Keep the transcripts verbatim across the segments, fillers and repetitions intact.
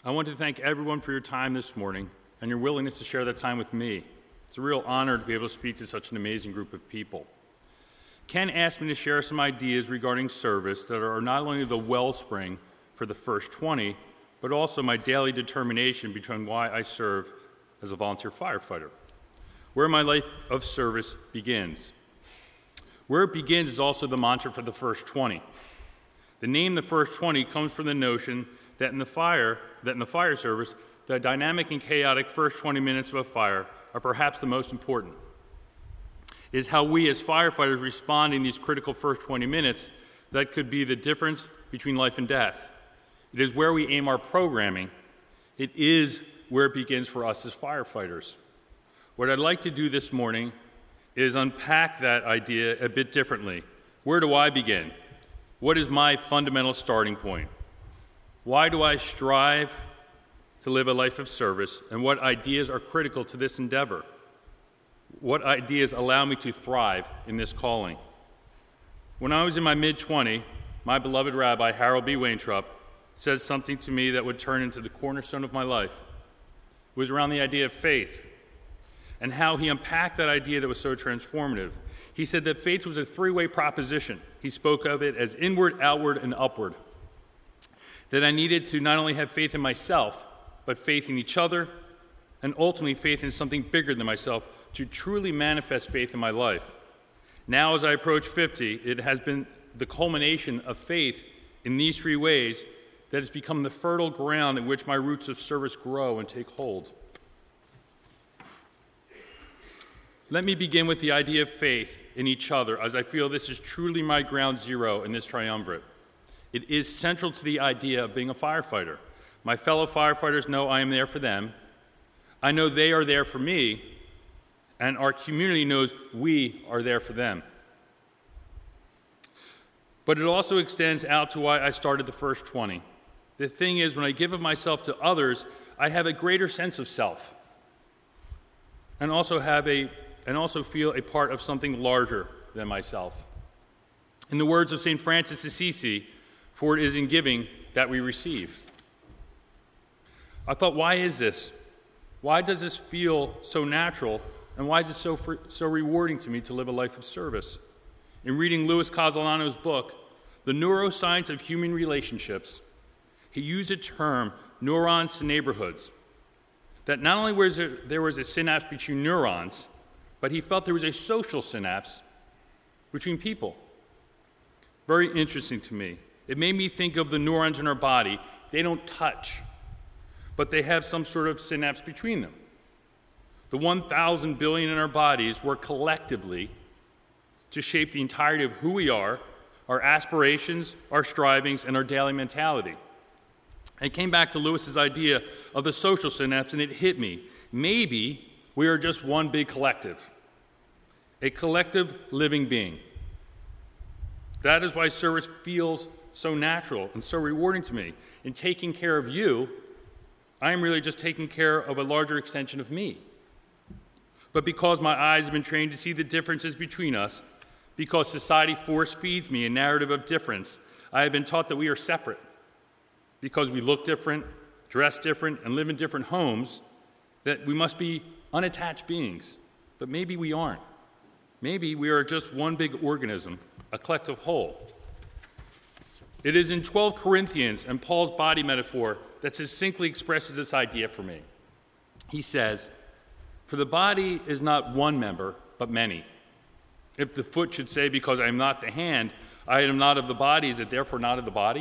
I want to thank everyone for your time this morning and your willingness to share that time with me. It's a real honor to be able to speak to such an amazing group of people. Ken asked me to share some ideas regarding service that are not only the wellspring for the first twenty, but also my daily determination between why I serve as a volunteer firefighter, where my life of service begins. Where it begins is also the mantra for the first twenty. The name the first twenty comes from the notion that in the fire, that in the fire service, the dynamic and chaotic first twenty minutes of a fire are perhaps the most important. It is how we as firefighters respond in these critical first twenty minutes that could be the difference between life and death. It is where we aim our programming. It is where it begins for us as firefighters. What I'd like to do this morning is unpack that idea a bit differently. Where do I begin? What is my fundamental starting point? Why do I strive to live a life of service, and what ideas are critical to this endeavor? What ideas allow me to thrive in this calling? When I was in my mid-twenties, my beloved rabbi, Harold B. Waintrub, said something to me that would turn into the cornerstone of my life. It was around the idea of faith and how he unpacked that idea that was so transformative. He said that faith was a three-way proposition. He spoke of it as inward, outward, and upward. That I needed to not only have faith in myself, but faith in each other, and ultimately faith in something bigger than myself to truly manifest faith in my life. Now, as I approach fifty, it has been the culmination of faith in these three ways that has become the fertile ground in which my roots of service grow and take hold. Let me begin with the idea of faith in each other, as I feel this is truly my ground zero in this triumvirate. It is central to the idea of being a firefighter. My fellow firefighters know I am there for them. I know they are there for me, and our community knows we are there for them. But it also extends out to why I started the first twenty. The thing is, when I give of myself to others, I have a greater sense of self, and also have a and also feel a part of something larger than myself. In the words of Saint Francis Assisi, for it is in giving that we receive. I thought, why is this? Why does this feel so natural, and why is it so for, so rewarding to me to live a life of service? In reading Louis Casolano's book, The Neuroscience of Human Relationships, he used a term, neurons to neighborhoods, that not only was there, there was a synapse between neurons, but he felt there was a social synapse between people. Very interesting to me. It made me think of the neurons in our body. They don't touch, but they have some sort of synapse between them. The one thousand billion in our bodies work collectively to shape the entirety of who we are, our aspirations, our strivings, and our daily mentality. I came back to Lewis's idea of the social synapse, and it hit me. Maybe we are just one big collective, a collective living being. That is why service feels so natural and so rewarding to me. In taking care of you, I am really just taking care of a larger extension of me. But because my eyes have been trained to see the differences between us, because society force feeds me a narrative of difference, I have been taught that we are separate. Because we look different, dress different, and live in different homes, that we must be unattached beings. But maybe we aren't. Maybe we are just one big organism, a collective whole. It is in twelve Corinthians and Paul's body metaphor that succinctly expresses this idea for me. He says, "For the body is not one member, but many. If the foot should say, because I am not the hand, I am not of the body, is it therefore not of the body?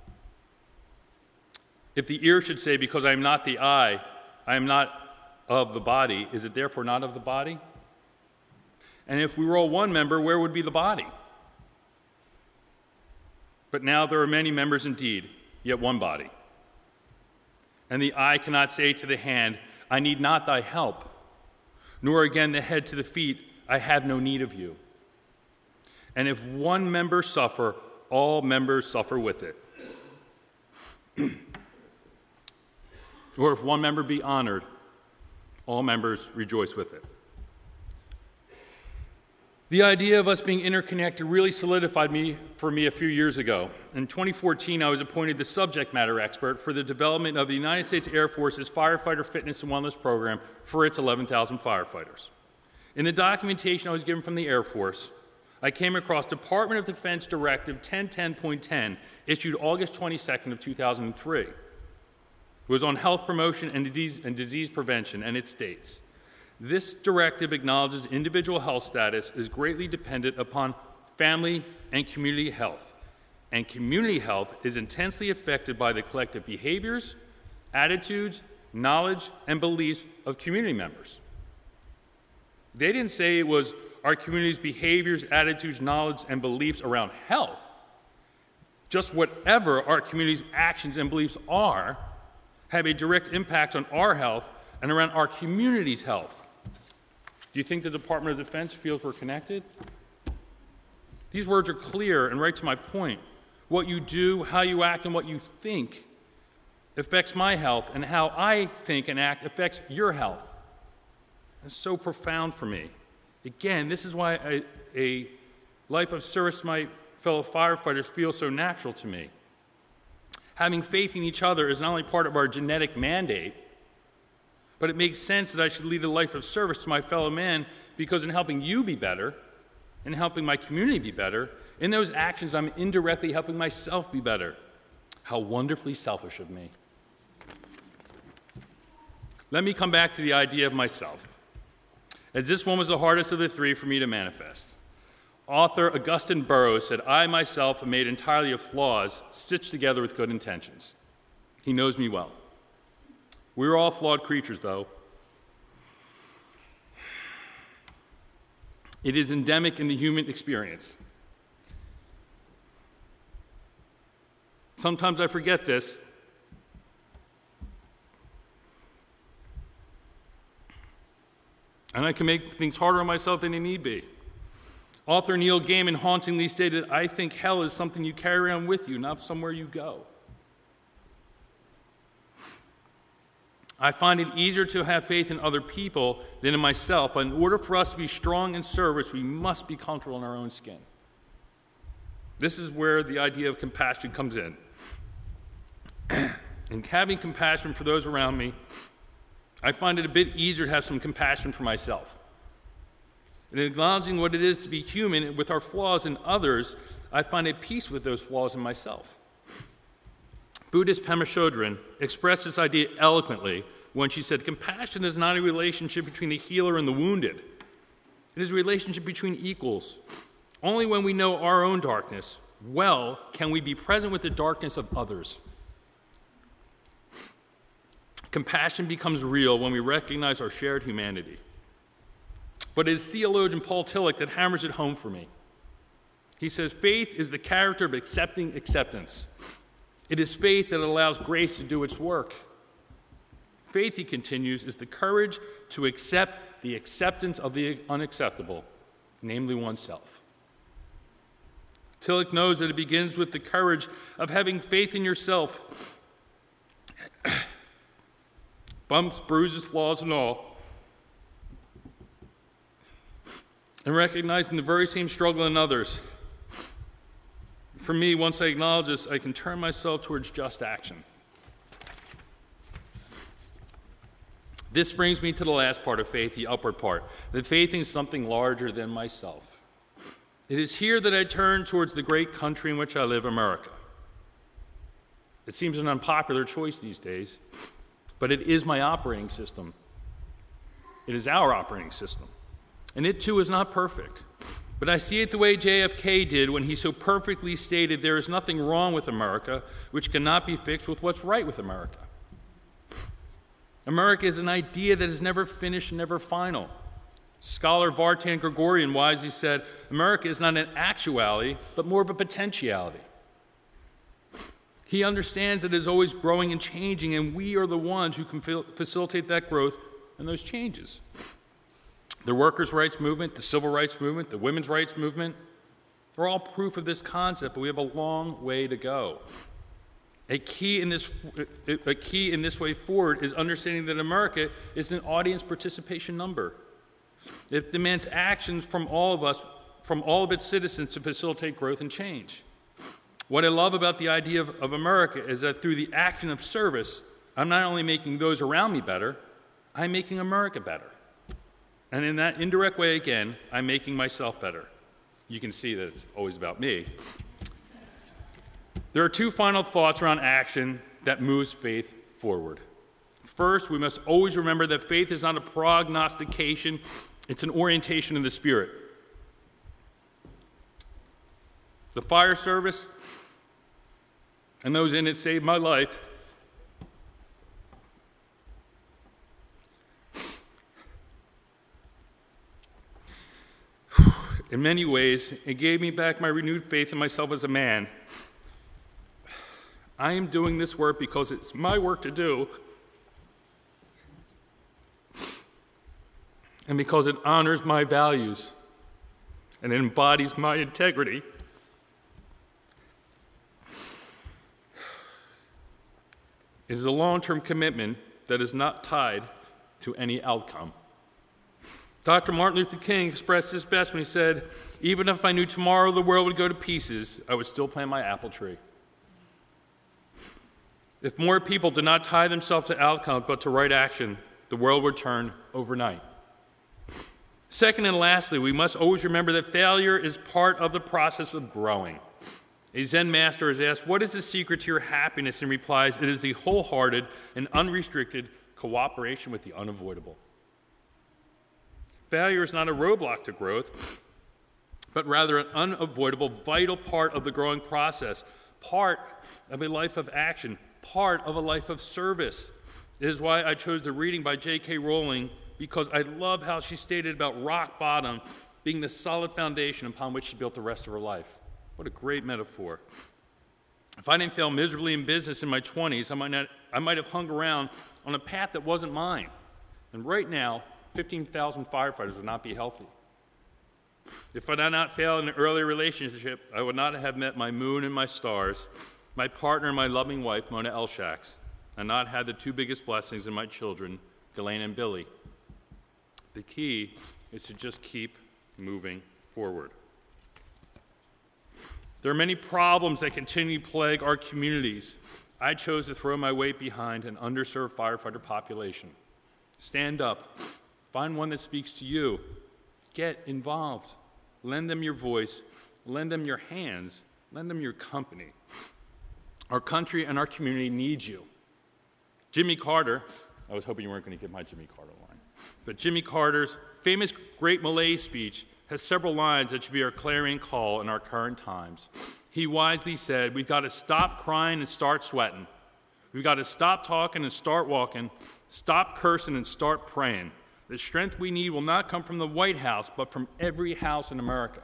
If the ear should say, because I am not the eye, I am not of the body, is it therefore not of the body? And if we were all one member, where would be the body? But now there are many members indeed, yet one body. And the eye cannot say to the hand, I need not thy help, nor again the head to the feet, I have no need of you. And if one member suffer, all members suffer with it. Or if one member be honored, all members rejoice with it." The idea of us being interconnected really solidified me for me a few years ago. In twenty fourteen, I was appointed the subject matter expert for the development of the United States Air Force's Firefighter Fitness and Wellness Program for its eleven thousand firefighters. In the documentation I was given from the Air Force, I came across Department of Defense Directive ten ten point ten, issued August twenty-second of two thousand three. It was on health promotion and disease, and disease prevention, and it states, this directive acknowledges individual health status is greatly dependent upon family and community health, and community health is intensely affected by the collective behaviors, attitudes, knowledge, and beliefs of community members. They didn't say it was our community's behaviors, attitudes, knowledge, and beliefs around health. Just whatever our community's actions and beliefs are have a direct impact on our health and around our community's health. Do you think the Department of Defense feels we're connected? These words are clear and right to my point. What you do, how you act, and what you think affects my health, and how I think and act affects your health. It's so profound for me. Again, this is why I, a life of service to my fellow firefighters feels so natural to me. Having faith in each other is not only part of our genetic mandate, but it makes sense that I should lead a life of service to my fellow man, because in helping you be better, in helping my community be better, in those actions I'm indirectly helping myself be better. How wonderfully selfish of me. Let me come back to the idea of myself, as this one was the hardest of the three for me to manifest. Author Augustine Burroughs said, I myself am made entirely of flaws stitched together with good intentions. He knows me well. We're all flawed creatures, though. It is endemic in the human experience. Sometimes I forget this. And I can make things harder on myself than they need be. Author Neil Gaiman hauntingly stated, I think hell is something you carry around with you, not somewhere you go. I find it easier to have faith in other people than in myself, but in order for us to be strong in service, we must be comfortable in our own skin. This is where the idea of compassion comes in. And having compassion for those around me, I find it a bit easier to have some compassion for myself. In acknowledging what it is to be human with our flaws in others, I find a peace with those flaws in myself. Buddhist Pema Chodron expressed this idea eloquently when she said, compassion is not a relationship between the healer and the wounded. It is a relationship between equals. Only when we know our own darkness well can we be present with the darkness of others. Compassion becomes real when we recognize our shared humanity. But it is theologian Paul Tillich that hammers it home for me. He says, faith is the character of accepting acceptance. It is faith that allows grace to do its work. Faith, he continues, is the courage to accept the acceptance of the unacceptable, namely oneself. Tillich knows that it begins with the courage of having faith in yourself. Bumps, bruises, flaws, and all. And recognizing the very same struggle in others. For me, once I acknowledge this, I can turn myself towards just action. This brings me to the last part of faith, the upward part, that faith in something larger than myself. It is here that I turn towards the great country in which I live, America. It seems an unpopular choice these days, but it is my operating system. It is our operating system. And it too is not perfect. But I see it the way J F K did when he so perfectly stated there is nothing wrong with America which cannot be fixed with what's right with America. America is an idea that is never finished, never final. Scholar Vartan Gregorian wisely said, America is not an actuality, but more of a potentiality. He understands that it is always growing and changing, and we are the ones who can facilitate that growth and those changes. The workers' rights movement, the civil rights movement, the women's rights movement, they're all proof of this concept, but we have a long way to go. A key in this, a key in this way forward is understanding that America is an audience participation number. It demands actions from all of us from all of its citizens to facilitate growth and change. What I love about the idea of, of America is that through the action of service, I'm not only making those around me better, I'm making America better. And in that indirect way, again, I'm making myself better. You can see that it's always about me. There are two final thoughts around action that moves faith forward. First, we must always remember that faith is not a prognostication, it's an orientation in the Spirit. The fire service and those in it saved my life. In many ways, it gave me back my renewed faith in myself as a man. I am doing this work because it's my work to do, and because it honors my values and it embodies my integrity. It is a long-term commitment that is not tied to any outcome. Doctor Martin Luther King expressed this best when he said, "Even if I knew tomorrow the world would go to pieces, I would still plant my apple tree." If more people did not tie themselves to outcomes but to right action, the world would turn overnight. Second and lastly, we must always remember that failure is part of the process of growing. A Zen master is asked, "What is the secret to your happiness?" and replies, "It is the wholehearted and unrestricted cooperation with the unavoidable." Failure is not a roadblock to growth, but rather an unavoidable, vital part of the growing process, part of a life of action, part of a life of service. It is why I chose the reading by J K Rowling, because I love how she stated about rock bottom being the solid foundation upon which she built the rest of her life. What a great metaphor. If I didn't fail miserably in business in my twenties, I might not, I might have hung around on a path that wasn't mine. And right now, fifteen thousand firefighters would not be healthy. If I did not fail in an early relationship, I would not have met my moon and my stars, my partner and my loving wife, Mona Elshax, and not had the two biggest blessings in my children, Ghislaine and Billy. The key is to just keep moving forward. There are many problems that continue to plague our communities. I chose to throw my weight behind an underserved firefighter population. Stand up. Find one that speaks to you. Get involved. Lend them your voice. Lend them your hands. Lend them your company. Our country and our community needs you. Jimmy Carter, I was hoping you weren't going to get my Jimmy Carter line, but Jimmy Carter's famous Great Malay speech has several lines that should be our clarion call in our current times. He wisely said, "We've got to stop crying and start sweating. We've got to stop talking and start walking, stop cursing and start praying. The strength we need will not come from the White House, but from every house in America."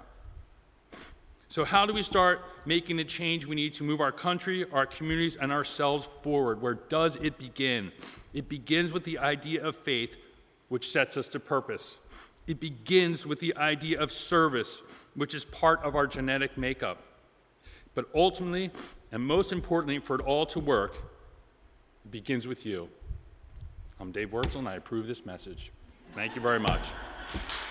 So how do we start making the change we need to move our country, our communities, and ourselves forward? Where does it begin? It begins with the idea of faith, which sets us to purpose. It begins with the idea of service, which is part of our genetic makeup. But ultimately, and most importantly, for it all to work, it begins with you. I'm Dave Wurtzel, and I approve this message. Thank you very much.